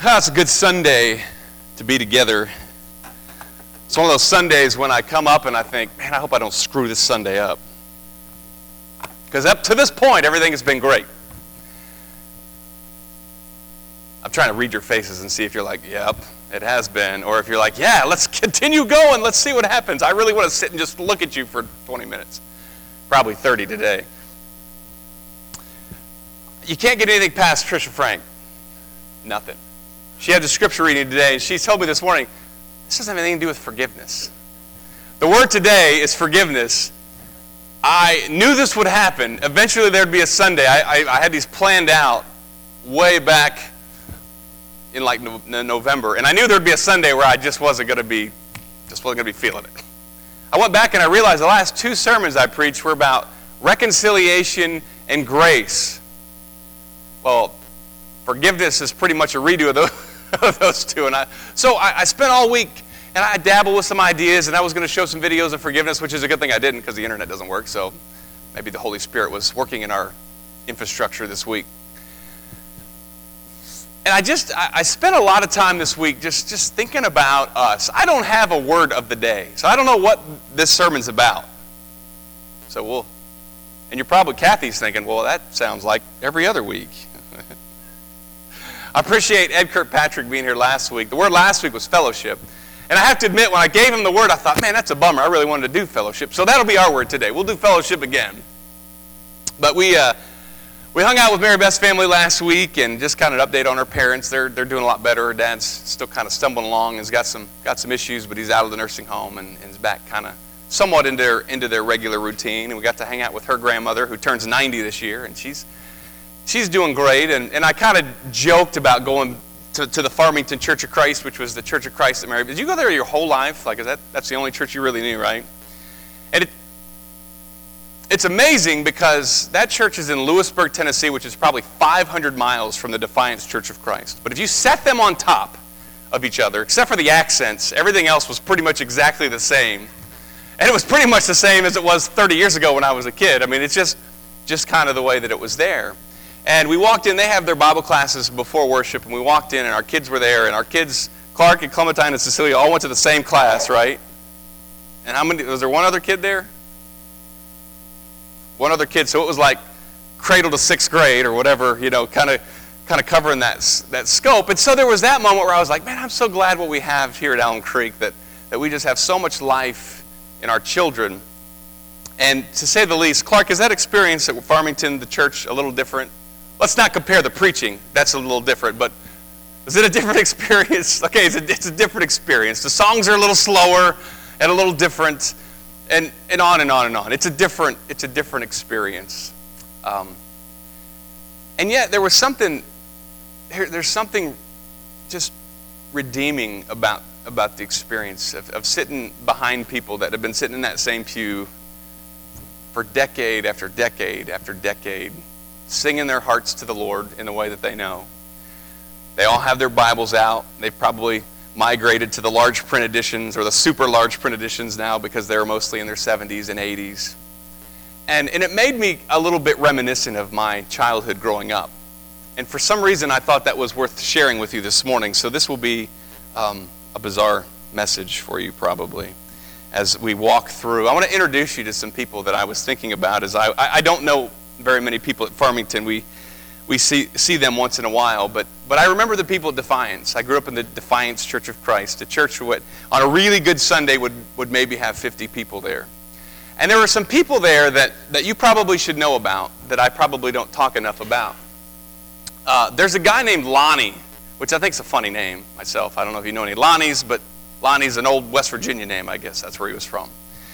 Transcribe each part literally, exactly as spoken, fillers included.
Oh, it's a good Sunday to be together. It's one of those Sundays when I come up and I think, man, I hope I don't screw this Sunday up. Because up to this point, everything has been great. I'm trying to read your faces and see if you're like, yep, it has been. Or if you're like, yeah, let's continue going. Let's see what happens. I really want to sit and just look at you for twenty minutes. Probably thirty today. You can't get anything past Trisha Frank. Nothing. She had the scripture reading today, and she told me this morning, this doesn't have anything to do with forgiveness. The word today is forgiveness. I knew this would happen. Eventually there'd be a Sunday. I, I, I had these planned out way back in like no, November, and I knew there'd be a Sunday where I just wasn't going to be, just wasn't going to be feeling it. I went back and I realized the last two sermons I preached were about reconciliation and grace. Well, forgiveness is pretty much a redo of those, of those two. And I, so I, I spent all week, and I dabbled with some ideas, and I was going to show some videos of forgiveness, which is a good thing I didn't because the internet doesn't work. So maybe the Holy Spirit was working in our infrastructure this week. And I just, I, I spent a lot of time this week just, just thinking about us. I don't have a word of the day, so I don't know what this sermon's about. So we'll, and you're probably, Kathy's thinking, well, that sounds like every other week. I appreciate Ed Kirkpatrick being here last week. The word last week was fellowship. And I have to admit, when I gave him the word, I thought, man, that's a bummer. I really wanted to do fellowship. So that'll be our word today. We'll do fellowship again. But we uh, we hung out with Mary Beth's family last week and just kind of an update on her parents. They're they're doing a lot better. Her dad's still kind of stumbling along and has got some got some issues, but he's out of the nursing home and, and is back kind of somewhat into their, into their regular routine. And we got to hang out with her grandmother, who turns ninety this year, and she's She's doing great, and, and I kind of joked about going to, to the Farmington Church of Christ, which was the Church of Christ that Mary. Did you go there your whole life? Like, is that that's the only church you really knew, right? And it, it's amazing because that church is in Lewisburg, Tennessee, which is probably five hundred miles from the Defiance Church of Christ. But if you set them on top of each other, except for the accents, everything else was pretty much exactly the same. And it was pretty much the same as it was thirty years ago when I was a kid. I mean, it's just, just kind of the way that it was there. And we walked in, they have their Bible classes before worship, and we walked in, and our kids were there, and our kids, Clark and Clementine and Cecilia, all went to the same class, right? And how many, was there one other kid there? One other kid, so it was like cradle to sixth grade or whatever, you know, kind of kind of covering that, that scope. And so there was that moment where I was like, man, I'm so glad what we have here at Elm Creek, that, that we just have so much life in our children. And to say the least, Clark, is that experience at Farmington, the church, a little different? Let's not compare the preaching. That's a little different. But is it a different experience? Okay, it's a, it's a different experience. The songs are a little slower and a little different, and, and on and on and on. It's a different, it's a different experience. Um, and yet there was something, there's something just redeeming about, about the experience of, of sitting behind people that have been sitting in that same pew for decade after decade after decade, singing their hearts to the Lord in the way that they know. They all have their Bibles out. They've probably migrated to the large print editions or the super large print editions now because they're mostly in their seventies and eighties. And, and it made me a little bit reminiscent of my childhood growing up. And for some reason, I thought that was worth sharing with you this morning. So this will be um, a bizarre message for you probably as we walk through. I want to introduce you to some people that I was thinking about as I, I, I don't know very many people at Farmington. We we see see them once in a while, but but I remember the people at Defiance. I grew up in the Defiance Church of Christ, a church what on a really good Sunday would, would maybe have fifty people there. And there were some people there that, that you probably should know about that I probably don't talk enough about. Uh, there's a guy named Lonnie, which I think is a funny name myself. I don't know if you know any Lonnies, but Lonnie's an old West Virginia name, I guess. That's where he was from.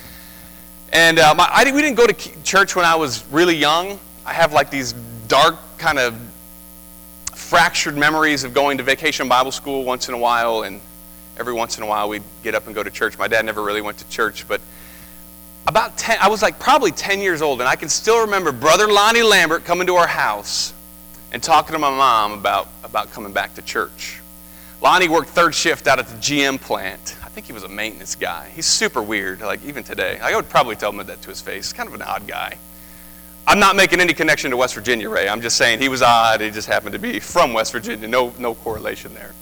And uh, my, I, we didn't go to church when I was really young. I have like these dark kind of fractured memories of going to vacation Bible school once in a while, and every once in a while we'd get up and go to church. My dad never really went to church, but about ten, I was like probably ten years old, and I can still remember Brother Lonnie Lambert coming to our house and talking to my mom about, about coming back to church. Lonnie worked third shift out at the G M plant. I think he was a maintenance guy. He's super weird, like even today. I would probably tell him that to his face. Kind of an odd guy. I'm not making any connection to West Virginia, Ray. I'm just saying he was odd. He just happened to be from West Virginia. No, no correlation there.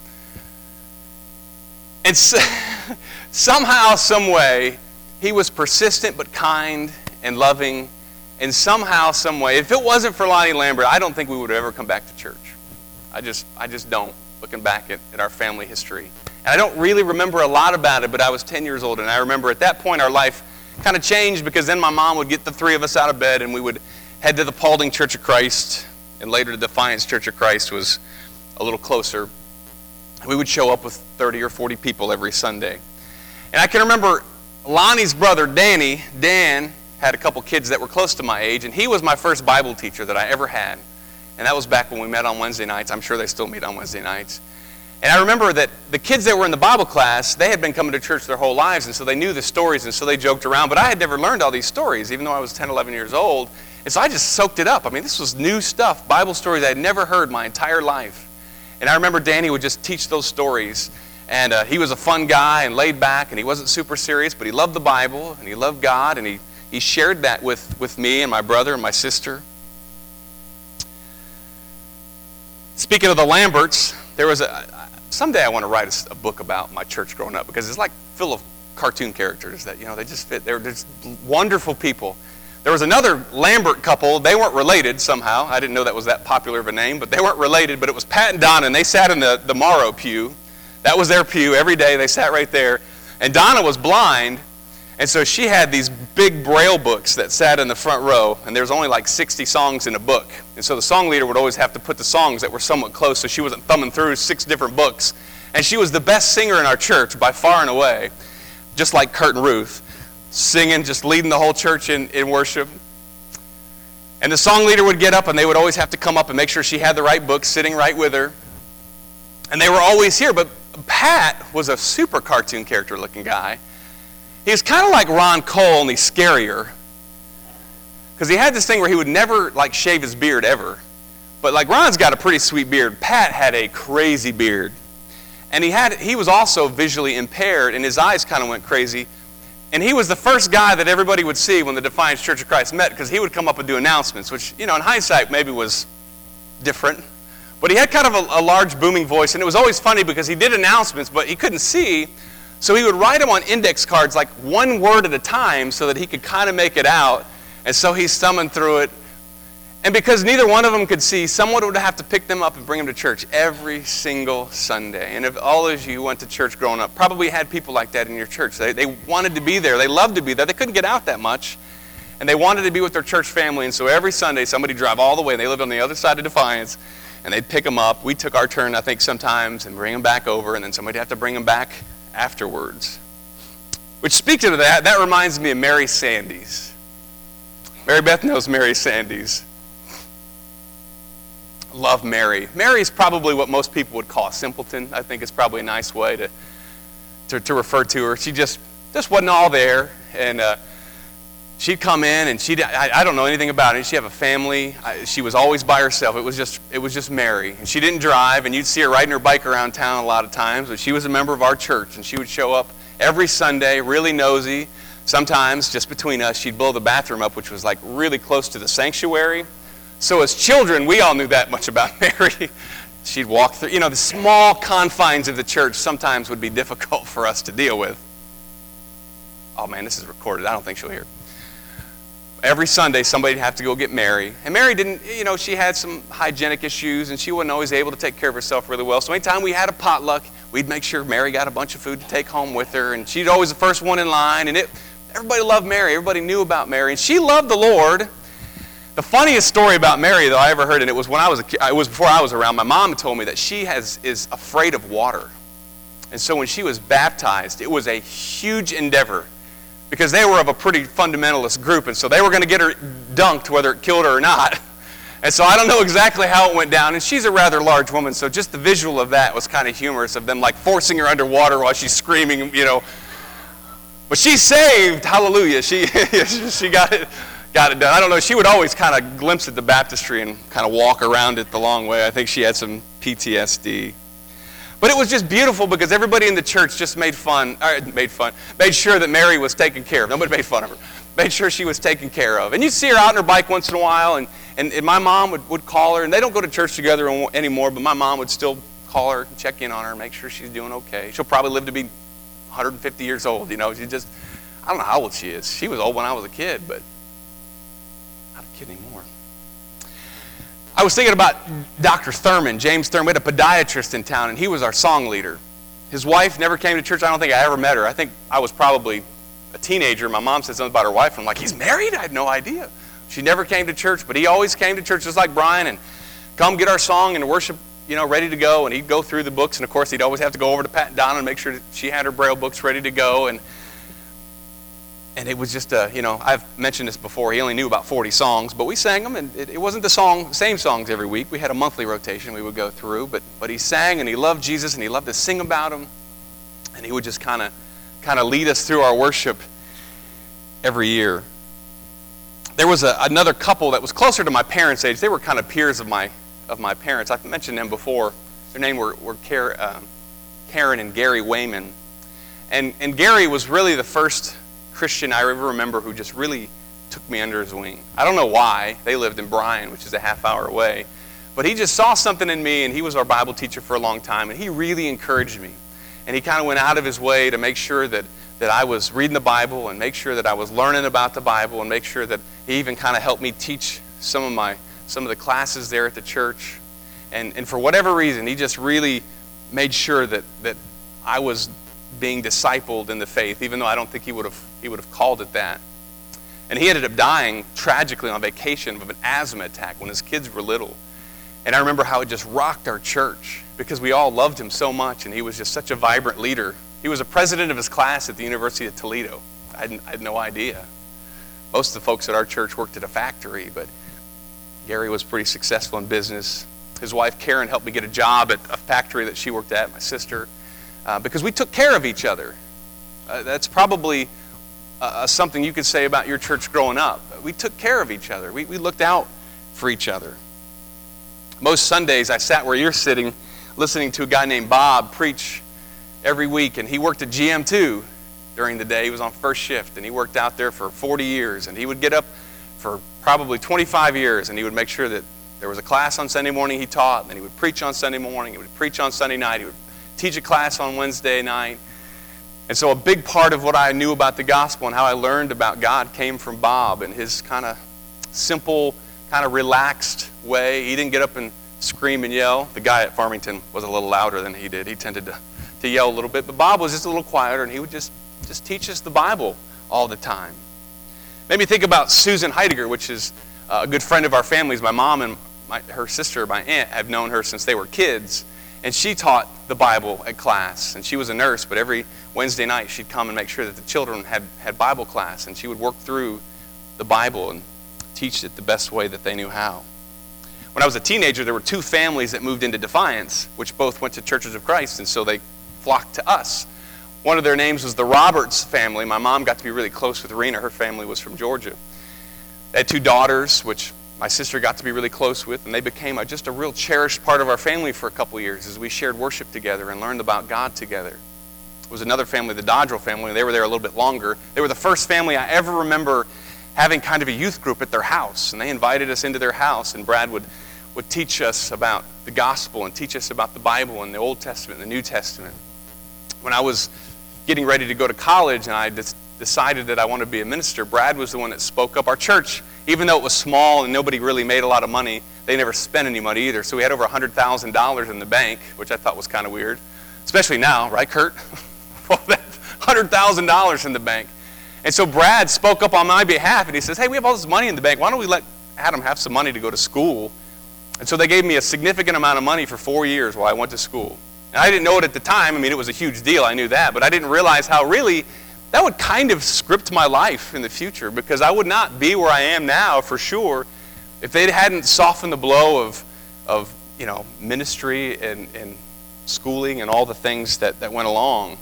And so, somehow, some way, he was persistent but kind and loving. And somehow, some way, if it wasn't for Lonnie Lambert, I don't think we would have ever come back to church. I just, I just don't, looking back at, at our family history. And I don't really remember a lot about it, but I was ten years old, and I remember at that point our life kind of changed, because then my mom would get the three of us out of bed, and we would head to the Paulding Church of Christ, and later the Defiance Church of Christ was a little closer. We would show up with thirty or forty people every Sunday. And I can remember Lonnie's brother, Danny, Dan, had a couple kids that were close to my age, and he was my first Bible teacher that I ever had. And that was back when we met on Wednesday nights. I'm sure they still meet on Wednesday nights. And I remember that the kids that were in the Bible class, they had been coming to church their whole lives, and so they knew the stories, and so they joked around. But I had never learned all these stories, even though I was ten, eleven years old. And so I just soaked it up. I mean, this was new stuff, Bible stories I had never heard my entire life. And I remember Danny would just teach those stories. And uh, he was a fun guy and laid back, and he wasn't super serious, but he loved the Bible, and he loved God, and he He shared that with, with me and my brother and my sister. Speaking of the Lamberts, there was a, someday I want to write a, a book about my church growing up, because it's like full of cartoon characters that, you know, they just fit. They were just wonderful people. There was another Lambert couple. They weren't related somehow. I didn't know that was that popular of a name, but they weren't related. But it was Pat and Donna, and they sat in the, the Morrow pew. That was their pew every day. They sat right there. And Donna was blind, and so she had these big Braille books that sat in the front row, and there was only like sixty songs in a book. And so the song leader would always have to put the songs that were somewhat close, so she wasn't thumbing through six different books. And she was the best singer in our church by far and away, just like Kurt and Ruth, singing, just leading the whole church in, in worship. And the song leader would get up, and they would always have to come up and make sure she had the right book sitting right with her. And they were always here, but Pat was a super cartoon character looking guy. He was kind of like Ron Cole, only scarier. Because he had this thing where he would never like shave his beard ever. But like Ron's got a pretty sweet beard. Pat had a crazy beard. And he had he was also visually impaired, and his eyes kind of went crazy. And he was the first guy that everybody would see when the Defiance Church of Christ met, because he would come up and do announcements, which, you know, in hindsight maybe was different. But he had kind of a, a large booming voice, and it was always funny because he did announcements, but he couldn't see. So he would write them on index cards like one word at a time so that he could kind of make it out. And so he's thumbing through it. And because neither one of them could see, someone would have to pick them up and bring them to church every single Sunday. And if all of you who went to church growing up probably had people like that in your church. They, they wanted to be there. They loved to be there. They couldn't get out that much. And they wanted to be with their church family. And so every Sunday, somebody would drive all the way. They lived on the other side of Defiance. And they'd pick them up. We took our turn, I think, sometimes, and bring them back over. And then somebody would have to bring them back afterwards. Which, speaking of that, that reminds me of Mary Sandys. Mary Beth knows Mary Sandys. Love Mary. Mary's probably what most people would call a simpleton. I think it's probably a nice way to to, to refer to her. She just, just wasn't all there. And uh, she'd come in, and she'd, I, I don't know anything about it. She'd have a family. I, she was always by herself. It was just it was just Mary. And she didn't drive, and you'd see her riding her bike around town a lot of times. But she was a member of our church, and she would show up every Sunday, really nosy. Sometimes, just between us, she'd blow the bathroom up, which was like really close to the sanctuary. So as children, we all knew that much about Mary. She'd walk through, you know, the small confines of the church sometimes would be difficult for us to deal with. Oh man, this is recorded. I don't think she'll hear. Every Sunday, somebody'd have to go get Mary. And Mary didn't, you know, she had some hygienic issues, and she wasn't always able to take care of herself really well. So anytime we had a potluck, we'd make sure Mary got a bunch of food to take home with her, and she'd always the first one in line. And it, everybody loved Mary. Everybody knew about Mary. And she loved the Lord. The funniest story about Mary, though, I ever heard, and it was when I was a kid, it was before I was around. My mom told me that she has is afraid of water, and so when she was baptized, it was a huge endeavor because they were of a pretty fundamentalist group, and so they were going to get her dunked whether it killed her or not. And so I don't know exactly how it went down. And she's a rather large woman, so just the visual of that was kind of humorous, of them like forcing her underwater while she's screaming, you know. But she's saved, hallelujah. She she got it. Got it done. I don't know. She would always kind of glimpse at the baptistry and kind of walk around it the long way. I think she had some P T S D. But it was just beautiful because everybody in the church just made fun, or made fun, made sure that Mary was taken care of. Nobody made fun of her. made sure she was taken care of. And you'd see her out on her bike once in a while, and, and, and my mom would, would call her, and they don't go to church together anymore, but my mom would still call her and check in on her and make sure she's doing okay. She'll probably live to be one hundred fifty years old, you know. She just, I don't know how old she is. She was old when I was a kid, but not a kid anymore. I was thinking about Doctor Thurman, James Thurman. We had a podiatrist in town, and he was our song leader. His wife never came to church. I don't think I ever met her. I think I was probably a teenager. My mom said something about her wife. I'm like, he's married? I had no idea. She never came to church, but he always came to church just like Brian and come get our song and worship, you know, ready to go. And he'd go through the books. And, of course, he'd always have to go over to Pat and Donna and make sure that she had her Braille books ready to go. And And it was just, a, you know, I've mentioned this before. He only knew about forty songs, but we sang them, and it, it wasn't the song, same songs every week. We had a monthly rotation we would go through, but but he sang, and he loved Jesus, and he loved to sing about him, and he would just kind of kind of lead us through our worship every year. There was a, another couple that was closer to my parents' age. They were kind of peers of my of my parents. I've mentioned them before. Their name were, were Karen, um, Karen and Gary Wayman, and and Gary was really the first Christian I ever remember who just really took me under his wing. I don't know why. They lived in Bryan, which is a half hour away. But he just saw something in me, and he was our Bible teacher for a long time, and he really encouraged me. And he kind of went out of his way to make sure that, that I was reading the Bible and make sure that I was learning about the Bible and make sure that he even kind of helped me teach some of my some of the classes there at the church. And, and for whatever reason, he just really made sure that, that I was being discipled in the faith, even though I don't think he would have he would have called it that. And he ended up dying tragically on vacation of an asthma attack when his kids were little. And I remember how it just rocked our church because we all loved him so much, and he was just such a vibrant leader. He was a president of his class at the University of Toledo. I, hadn't, I had no idea. Most of the folks at our church worked at a factory, but Gary was pretty successful in business. His wife Karen helped me get a job at a factory that she worked at, my sister. Uh, because we took care of each other. Uh, that's probably uh, something you could say about your church growing up. We took care of each other. We, we looked out for each other. Most Sundays I sat where you're sitting listening to a guy named Bob preach every week, and he worked at G M two during the day. He was on first shift, and he worked out there for forty years, and he would get up for probably twenty-five years, and he would make sure that there was a class on Sunday morning he taught, and then he would preach on Sunday morning, he would preach on Sunday night, he would teach a class on Wednesday night. And so a big part of what I knew about the gospel and how I learned about God came from Bob and his kind of simple, kind of relaxed way. He didn't get up and scream and yell. The guy at Farmington was a little louder than he did. He tended to, to yell a little bit. But Bob was just a little quieter, and he would just, just teach us the Bible all the time. Made me think about Susan Heidegger, which is a good friend of our families. My mom and my, her sister, my aunt, have known her since they were kids. And she taught the Bible at class. And she was a nurse, but every Wednesday night she'd come and make sure that the children had, had Bible class. And she would work through the Bible and teach it the best way that they knew how. When I was a teenager, there were two families that moved into Defiance, which both went to Churches of Christ, and so they flocked to us. One of their names was the Roberts family. My mom got to be really close with Rena. Her family was from Georgia. They had two daughters, which my sister got to be really close with, and they became a, just a real cherished part of our family for a couple years as we shared worship together and learned about God together. There was another family, the Dodrell family, and they were there a little bit longer. They were the first family I ever remember having kind of a youth group at their house, and they invited us into their house, and Brad would, would teach us about the gospel and teach us about the Bible and the Old Testament and the New Testament. When I was getting ready to go to college and I just decided that I wanted to be a minister, Brad was the one that spoke up. Our church, even though it was small and nobody really made a lot of money, they never spent any money either. So we had over one hundred thousand dollars in the bank, which I thought was kind of weird. Especially now, right, Kurt? Well, that one hundred thousand dollars in the bank. And so Brad spoke up on my behalf, and he says, hey, we have all this money in the bank. Why don't we let Adam have some money to go to school? And so they gave me a significant amount of money for four years while I went to school. And I didn't know it at the time. I mean, it was a huge deal. I knew that. But I didn't realize how really that would kind of script my life in the future, because I would not be where I am now for sure if they hadn't softened the blow of, of you know, ministry and, and schooling and all the things that, that went along.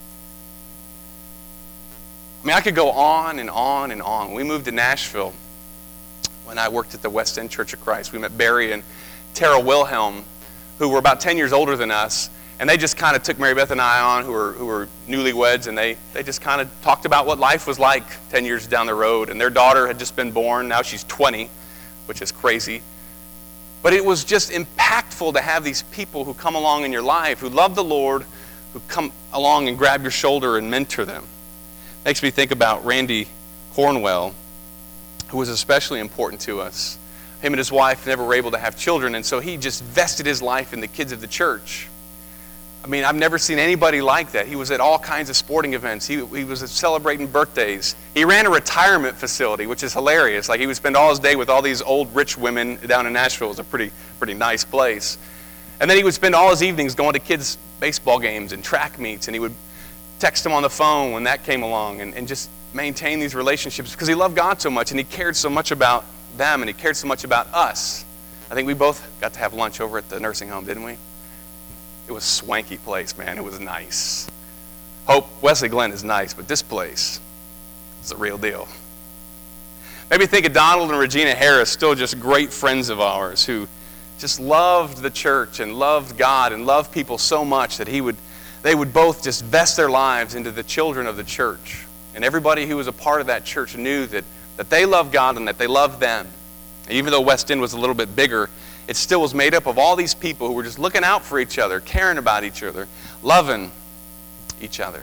I mean, I could go on and on and on. When we moved to Nashville, when I worked at the West End Church of Christ, we met Barry and Tara Wilhelm, who were about ten years older than us. And they just kind of took Mary Beth and I on, who were who were newlyweds, and they, they just kind of talked about what life was like ten years down the road. And their daughter had just been born. Now she's twenty, which is crazy. But it was just impactful to have these people who come along in your life, who love the Lord, who come along and grab your shoulder and mentor them. Makes me think about Randy Cornwell, who was especially important to us. Him and his wife never were able to have children, and so he just vested his life in the kids of the church. I mean, I've never seen anybody like that. He was at all kinds of sporting events. He, he was celebrating birthdays. He ran a retirement facility, which is hilarious. Like, he would spend all his day with all these old rich women down in Nashville. It was a pretty, pretty nice place. And then he would spend all his evenings going to kids' baseball games and track meets, and he would text them on the phone when that came along, and, and just maintain these relationships because he loved God so much, and he cared so much about them, and he cared so much about us. I think we both got to have lunch over at the nursing home, didn't we? It was a swanky place, man. It was nice. Hope Wesley Glen is nice, but this place is the real deal. Maybe think of Donald and Regina Harris, still just great friends of ours who just loved the church and loved God and loved people so much that he would, they would both just vest their lives into the children of the church. And everybody who was a part of that church knew that, that they loved God and that they loved them. And even though West End was a little bit bigger, it still was made up of all these people who were just looking out for each other, caring about each other, loving each other.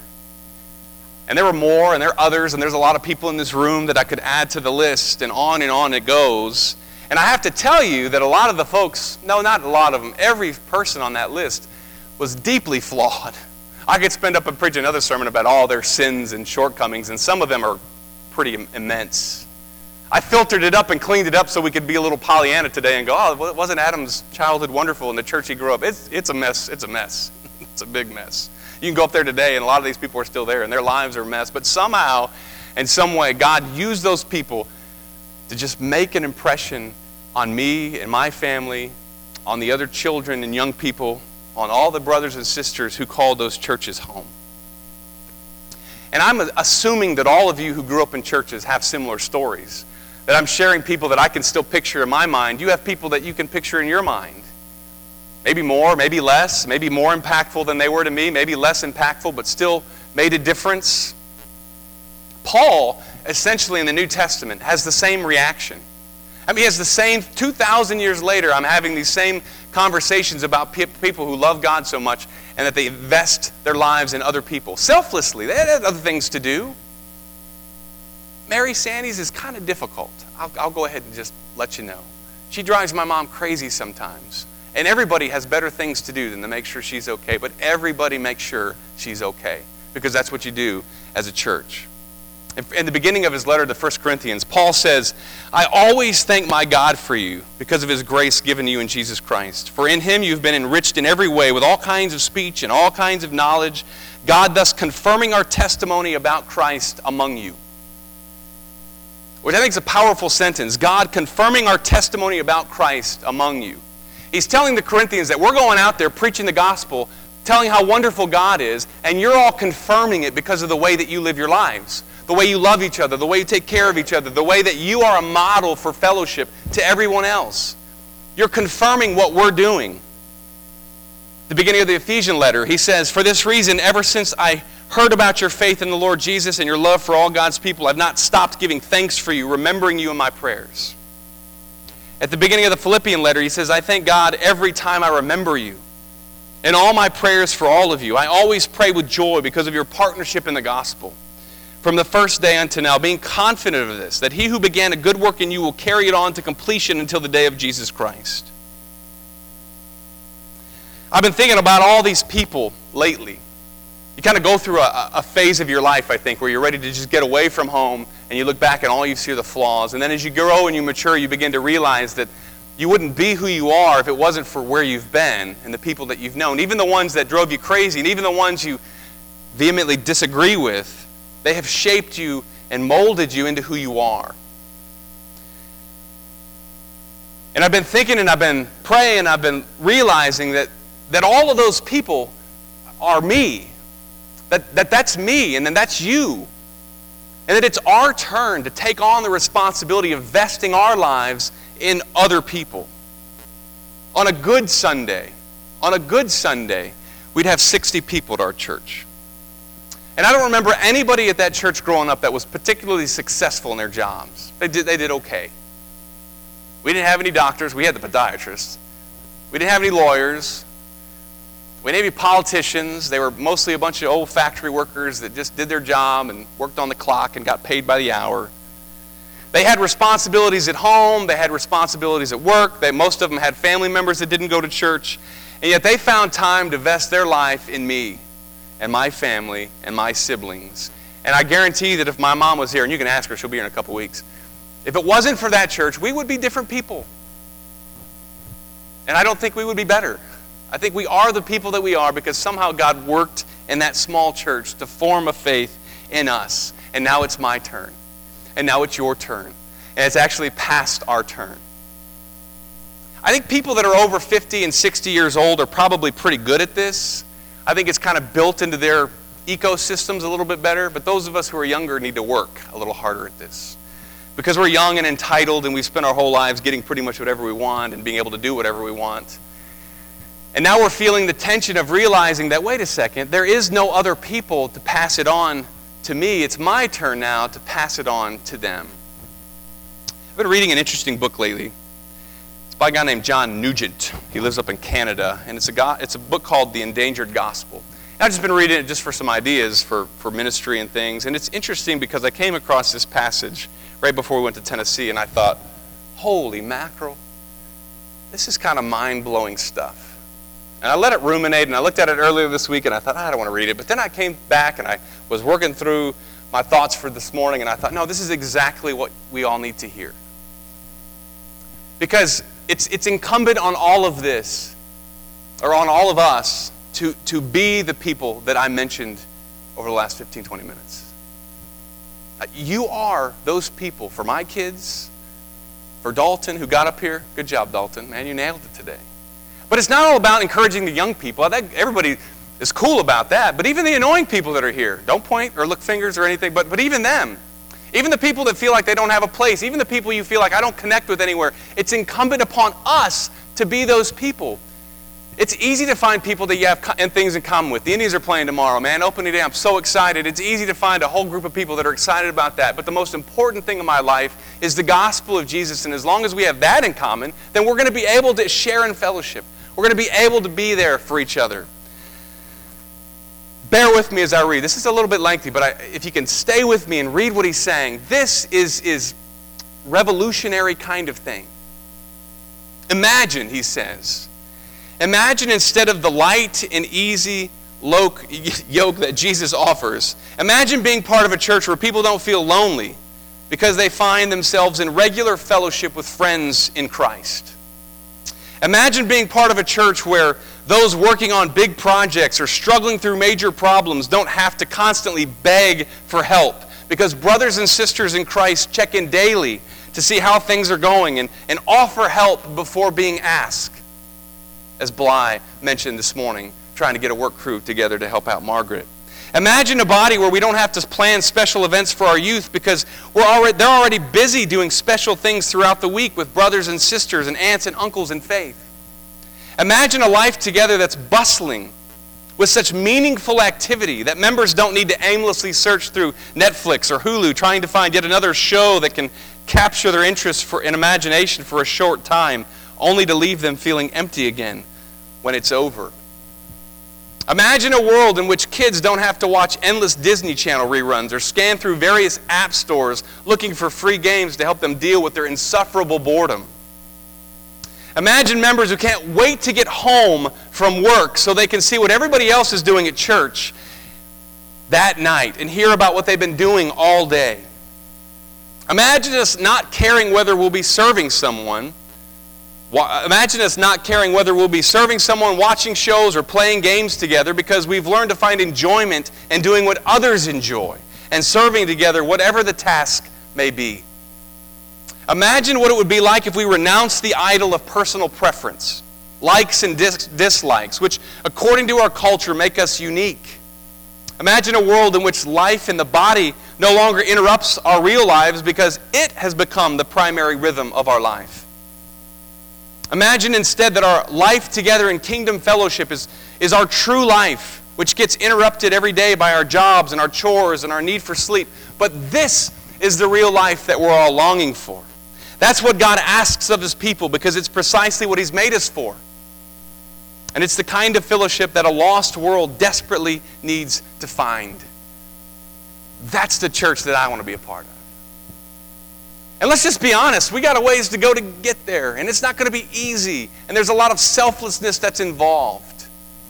And there were more, and there are others, and there's a lot of people in this room that I could add to the list, and on and on it goes. And I have to tell you that a lot of the folks, no, not a lot of them, every person on that list was deeply flawed. I could spend up and preach another sermon about all their sins and shortcomings, and some of them are pretty immense. I filtered it up and cleaned it up so we could be a little Pollyanna today and go, oh, wasn't Adam's childhood wonderful in the church he grew up? It's, it's a mess. It's a mess. It's a big mess. You can go up there today, and a lot of these people are still there, and their lives are a mess. But somehow, in some way, God used those people to just make an impression on me and my family, on the other children and young people, on all the brothers and sisters who called those churches home. And I'm assuming that all of you who grew up in churches have similar stories. That I'm sharing people that I can still picture in my mind. You have people that you can picture in your mind. Maybe more, maybe less, maybe more impactful than they were to me, maybe less impactful, but still made a difference. Paul, essentially in the New Testament, has the same reaction. I mean, he has the same, two thousand years later, I'm having these same conversations about pe- people who love God so much and that they invest their lives in other people. Selflessly, they had other things to do. Mary Sandys is kind of difficult. I'll, I'll go ahead and just let you know. She drives my mom crazy sometimes. And everybody has better things to do than to make sure she's okay. But everybody makes sure she's okay. Because that's what you do as a church. In the beginning of his letter to First Corinthians, Paul says, I always thank my God for you because of his grace given you in Jesus Christ. For in him you've been enriched in every way with all kinds of speech and all kinds of knowledge, God thus confirming our testimony about Christ among you. Which I think is a powerful sentence. God confirming our testimony about Christ among you. He's telling the Corinthians that we're going out there preaching the gospel, telling how wonderful God is, and you're all confirming it because of the way that you live your lives. The way you love each other, the way you take care of each other, the way that you are a model for fellowship to everyone else. You're confirming what we're doing. The beginning of the Ephesian letter, he says, for this reason, ever since I heard about your faith in the Lord Jesus and your love for all God's people, I've not stopped giving thanks for you, remembering you in my prayers. At the beginning of the Philippian letter, he says, I thank God every time I remember you. In all my prayers for all of you, I always pray with joy because of your partnership in the gospel. From the first day until now, being confident of this, that he who began a good work in you will carry it on to completion until the day of Jesus Christ. I've been thinking about all these people lately. You kind of go through a, a phase of your life, I think, where you're ready to just get away from home and you look back and all you see are the flaws. And then as you grow and you mature, you begin to realize that you wouldn't be who you are if it wasn't for where you've been and the people that you've known. Even the ones that drove you crazy and even the ones you vehemently disagree with, they have shaped you and molded you into who you are. And I've been thinking and I've been praying and I've been realizing that, that all of those people are me. That, that that's me and then that's you. And that it's our turn to take on the responsibility of vesting our lives in other people. On a good Sunday, on a good Sunday, we'd have sixty people at our church. And I don't remember anybody at that church growing up that was particularly successful in their jobs. They did, they did okay. We didn't have any doctors. We had the podiatrists. We didn't have any lawyers. We didn't have any politicians. They were mostly a bunch of old factory workers that just did their job and worked on the clock and got paid by the hour. They had responsibilities at home. They had responsibilities at work. They, most of them had family members that didn't go to church. And yet they found time to vest their life in me and my family and my siblings. And I guarantee that if my mom was here, and you can ask her, she'll be here in a couple weeks, if it wasn't for that church, we would be different people. And I don't think we would be better. I think we are the people that we are because somehow God worked in that small church to form a faith in us. And now it's my turn. And now it's your turn. And it's actually past our turn. I think people that are over fifty and sixty years old are probably pretty good at this. I think it's kind of built into their ecosystems a little bit better. But those of us who are younger need to work a little harder at this. Because we're young and entitled and we spend our whole lives getting pretty much whatever we want and being able to do whatever we want. And now we're feeling the tension of realizing that, wait a second, there is no other people to pass it on to me. It's my turn now to pass it on to them. I've been reading an interesting book lately. It's by a guy named John Nugent. He lives up in Canada. And it's a, go- it's a book called The Endangered Gospel. And I've just been reading it just for some ideas for, for ministry and things. And it's interesting because I came across this passage right before we went to Tennessee, and I thought, holy mackerel, this is kind of mind-blowing stuff. And I let it ruminate, and I looked at it earlier this week, and I thought, I don't want to read it. But then I came back, and I was working through my thoughts for this morning, and I thought, no, this is exactly what we all need to hear. Because it's it's incumbent on all of this, or on all of us, to, to be the people that I mentioned over the last fifteen, twenty minutes. You are those people for my kids, for Dalton, who got up here. Good job, Dalton. Man, you nailed it today. But it's not all about encouraging the young people. I think everybody is cool about that. But even the annoying people that are here, don't point or look fingers or anything, but, but even them, even the people that feel like they don't have a place, even the people you feel like I don't connect with anywhere, it's incumbent upon us to be those people. It's easy to find people that you have co- and things in common with. The Indians are playing tomorrow, man. Opening day, I'm so excited. It's easy to find a whole group of people that are excited about that. But the most important thing in my life is the gospel of Jesus. And as long as we have that in common, then we're going to be able to share in fellowship. We're going to be able to be there for each other. Bear with me as I read. This is a little bit lengthy, but I, if you can stay with me and read what he's saying, this is, is revolutionary kind of thing. Imagine, he says, Imagine instead of the light and easy yoke that Jesus offers, imagine being part of a church where people don't feel lonely because they find themselves in regular fellowship with friends in Christ. Imagine being part of a church where those working on big projects or struggling through major problems don't have to constantly beg for help because brothers and sisters in Christ check in daily to see how things are going and, and offer help before being asked. As Bly mentioned this morning, trying to get a work crew together to help out Margaret. Imagine a body where we don't have to plan special events for our youth because we're already, they're already busy doing special things throughout the week with brothers and sisters and aunts and uncles in faith. Imagine a life together that's bustling with such meaningful activity that members don't need to aimlessly search through Netflix or Hulu trying to find yet another show that can capture their interest for, and imagination for a short time, only to leave them feeling empty again when it's over. Imagine a world in which kids don't have to watch endless Disney Channel reruns or scan through various app stores looking for free games to help them deal with their insufferable boredom. Imagine members who can't wait to get home from work so they can see what everybody else is doing at church that night and hear about what they've been doing all day. Imagine us not caring whether we'll be serving someone Imagine us not caring whether we'll be serving someone, watching shows, or playing games together because we've learned to find enjoyment in doing what others enjoy and serving together, whatever the task may be. Imagine what it would be like if we renounced the idol of personal preference, likes and dis- dislikes, which, according to our culture, make us unique. Imagine a world in which life in the body no longer interrupts our real lives because it has become the primary rhythm of our life. Imagine instead that our life together in kingdom fellowship is, is our true life, which gets interrupted every day by our jobs and our chores and our need for sleep. But this is the real life that we're all longing for. That's what God asks of His people, because it's precisely what He's made us for. And it's the kind of fellowship that a lost world desperately needs to find. That's the church that I want to be a part of. And let's just be honest, we got a ways to go to get there, and it's not going to be easy, and there's a lot of selflessness that's involved.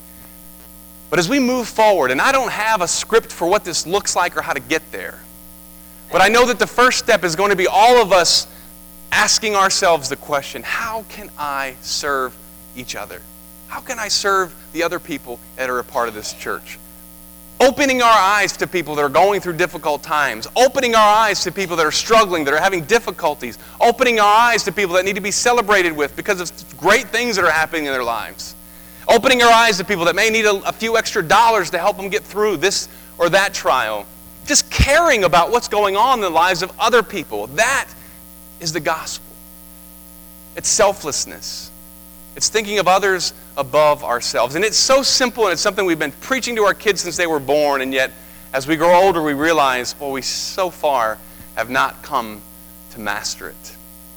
But as we move forward, and I don't have a script for what this looks like or how to get there, but I know that the first step is going to be all of us asking ourselves the question, how can I serve each other? How can I serve the other people that are a part of this church? Opening our eyes to people that are going through difficult times. Opening our eyes to people that are struggling, that are having difficulties. Opening our eyes to people that need to be celebrated with because of great things that are happening in their lives. Opening our eyes to people that may need a, a few extra dollars to help them get through this or that trial. Just caring about what's going on in the lives of other people. That is the gospel. It's selflessness. It's thinking of others above ourselves. And it's so simple, and it's something we've been preaching to our kids since they were born, and yet as we grow older we realize, well, we so far have not come to master it.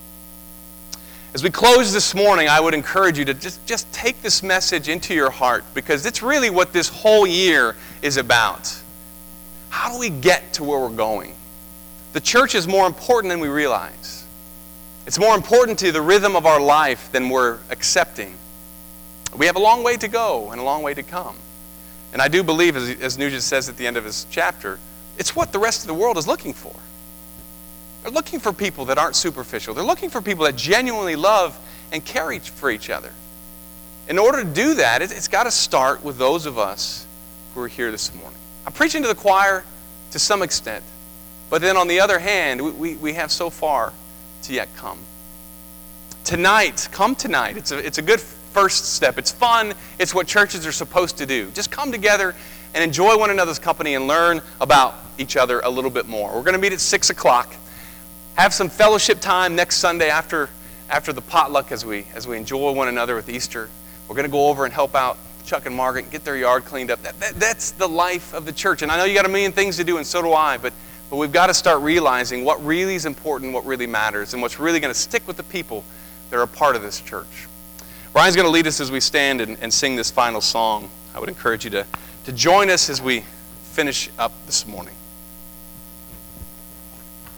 As we close this morning, I would encourage you to just, just take this message into your heart, because it's really what this whole year is about. How do we get to where we're going? The church is more important than we realize. It's more important to the rhythm of our life than we're accepting. We have a long way to go and a long way to come. And I do believe, as, as Nugent says at the end of his chapter, it's what the rest of the world is looking for. They're looking for people that aren't superficial. They're looking for people that genuinely love and care for each other. In order to do that, it, it's got to start with those of us who are here this morning. I'm preaching to the choir to some extent, but then on the other hand, we, we, we have so far to yet come. Tonight, come tonight. It's a, it's a good first step. It's fun. It's what churches are supposed to do. Just come together and enjoy one another's company and learn about each other a little bit more. We're going to meet at six o'clock. Have some fellowship time next Sunday after, after the potluck as we, as we enjoy one another with Easter. We're going to go over and help out Chuck and Margaret and get their yard cleaned up. That, that, that's the life of the church. And I know you got a million things to do, and so do I, but But we've got to start realizing what really is important, what really matters, and what's really going to stick with the people that are a part of this church. Brian's going to lead us as we stand and, and sing this final song. I would encourage you to, to join us as we finish up this morning.